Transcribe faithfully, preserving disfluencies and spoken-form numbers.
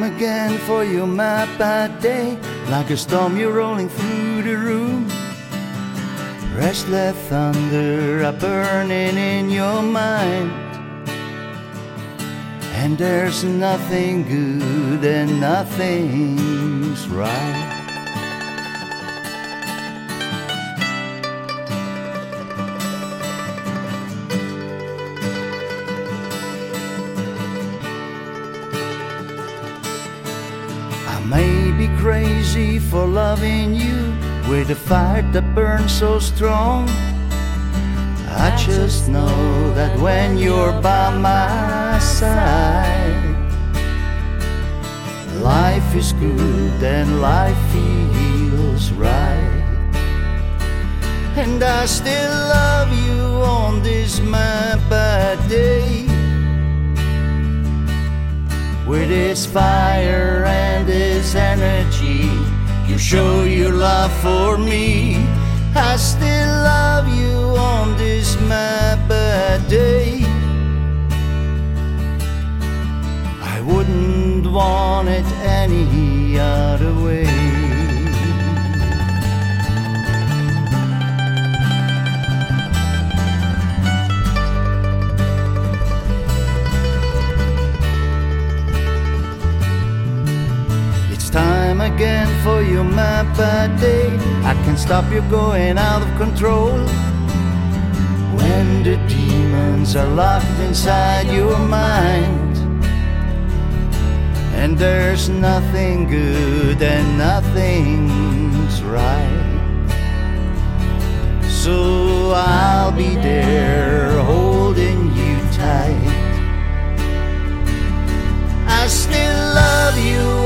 time again for you, my bad day. Like a storm you're rolling through the room. Restless thunder are burning in your mind. And there's nothing good and nothing's right. I may be crazy for loving you with a fire that burns so strong. I just know that when you're by my side, life is good and life feels right. And I still love you on this my bad day. With this fire and this energy, you show your love for me. I still love you on this my bad day. I wouldn't want it any other way. Time again for you, my bad day. I can't stop you going out of control. When the demons are locked inside your mind, and there's nothing good and nothing's right. So I'll be there holding you tight. I still love you